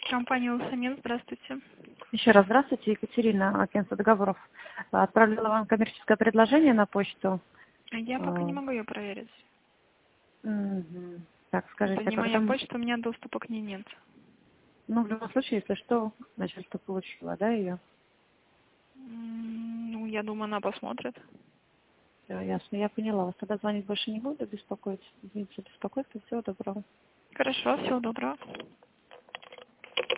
Компания «Лосамин», здравствуйте. Еще раз здравствуйте, Екатерина, агентство договоров. Отправила вам коммерческое предложение на почту. Я пока не могу ее проверить. Так, скажите, Это а не когда... моя почта, у меня доступа к ней нет. Ну, в любом случае, если что, начальство получила, да, ее? Ну, я думаю, она посмотрит. Все, ясно, я поняла. Вас тогда звонить больше не буду, беспокоить. Извините за беспокойство, всего доброго. Хорошо, всего доброго.